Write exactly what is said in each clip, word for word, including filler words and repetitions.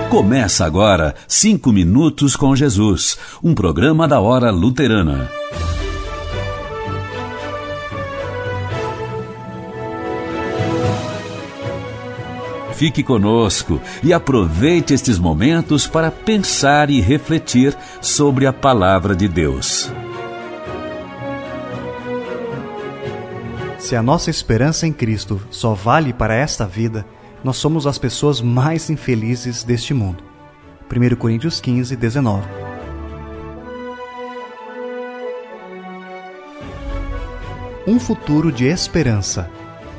Começa agora Cinco Minutos com Jesus, um programa da Hora Luterana. Fique conosco e aproveite estes momentos para pensar e refletir sobre a Palavra de Deus. Se a nossa esperança em Cristo só vale para esta vida, nós somos as pessoas mais infelizes deste mundo. primeira Coríntios quinze, dezenove. Um futuro de esperança.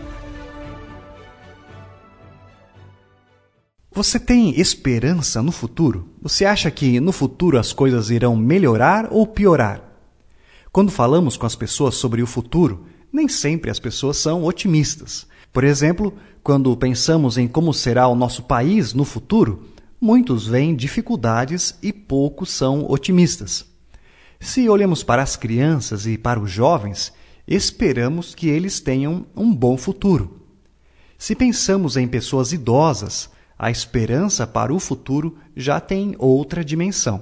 Você tem esperança no futuro? Você acha que no futuro as coisas irão melhorar ou piorar? Quando falamos com as pessoas sobre o futuro, nem sempre as pessoas são otimistas. Por exemplo, quando pensamos em como será o nosso país no futuro, muitos veem dificuldades e poucos são otimistas. Se olhamos para as crianças e para os jovens, esperamos que eles tenham um bom futuro. Se pensamos em pessoas idosas, a esperança para o futuro já tem outra dimensão.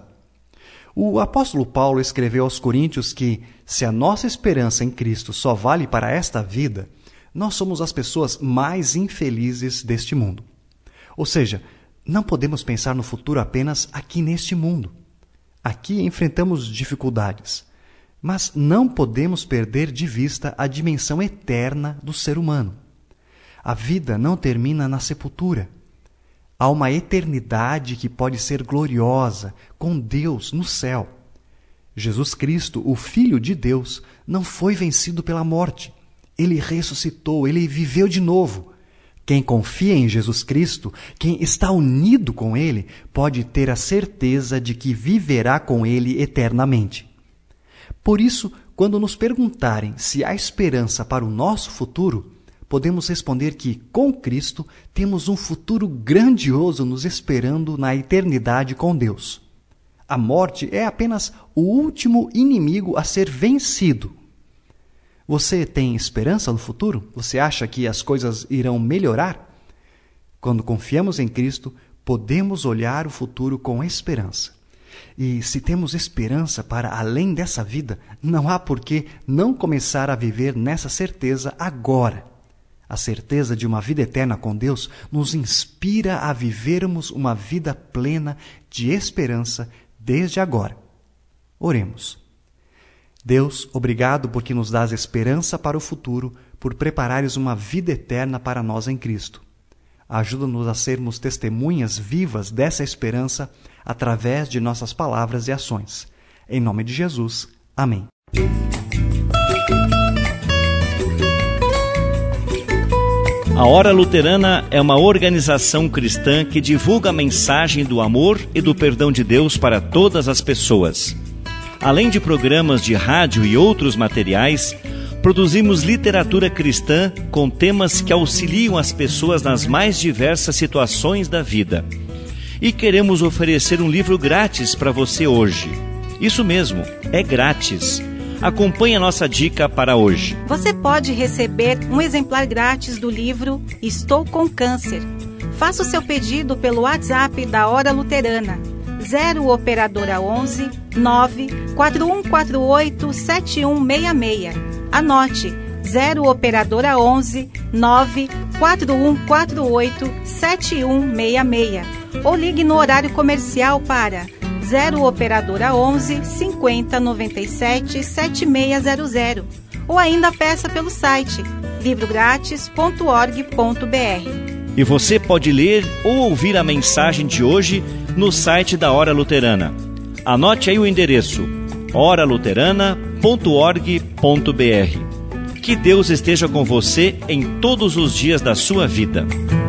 O apóstolo Paulo escreveu aos Coríntios que, se a nossa esperança em Cristo só vale para esta vida, nós somos as pessoas mais infelizes deste mundo. Ou seja, não podemos pensar no futuro apenas aqui neste mundo. Aqui enfrentamos dificuldades, mas não podemos perder de vista a dimensão eterna do ser humano. A vida não termina na sepultura. Há uma eternidade que pode ser gloriosa, com Deus no céu. Jesus Cristo, o Filho de Deus, não foi vencido pela morte. Ele ressuscitou, ele viveu de novo. Quem confia em Jesus Cristo, quem está unido com Ele, pode ter a certeza de que viverá com Ele eternamente. Por isso, quando nos perguntarem se há esperança para o nosso futuro, podemos responder que, com Cristo, temos um futuro grandioso nos esperando na eternidade com Deus. A morte é apenas o último inimigo a ser vencido. Você tem esperança no futuro? Você acha que as coisas irão melhorar? Quando confiamos em Cristo, podemos olhar o futuro com esperança. E se temos esperança para além dessa vida, não há por que não começar a viver nessa certeza agora. A certeza de uma vida eterna com Deus nos inspira a vivermos uma vida plena de esperança desde agora. Oremos. Deus, obrigado porque nos dás esperança para o futuro, por preparares uma vida eterna para nós em Cristo. Ajuda-nos a sermos testemunhas vivas dessa esperança através de nossas palavras e ações. Em nome de Jesus. Amém. A Hora Luterana é uma organização cristã que divulga a mensagem do amor e do perdão de Deus para todas as pessoas. Além de programas de rádio e outros materiais, produzimos literatura cristã com temas que auxiliam as pessoas nas mais diversas situações da vida. E queremos oferecer um livro grátis para você hoje. Isso mesmo, é grátis. Acompanhe a nossa dica para hoje. Você pode receber um exemplar grátis do livro Estou com Câncer. Faça o seu pedido pelo WhatsApp da Hora Luterana, zero operadora onze, nove quatro um quatro oito, sete um seis seis. Anote, zero operadora onze, nove quatro um quatro oito, sete um seis seis. Ou ligue no horário comercial para zero operadora onze, cinquenta, noventa e sete, setenta e seis zero zero. Ou ainda peça pelo site livro grátis ponto org ponto br. E você pode ler ou ouvir a mensagem de hoje no site da Hora Luterana. Anote aí o endereço hora luterana ponto org ponto br. Que Deus esteja com você em todos os dias da sua vida.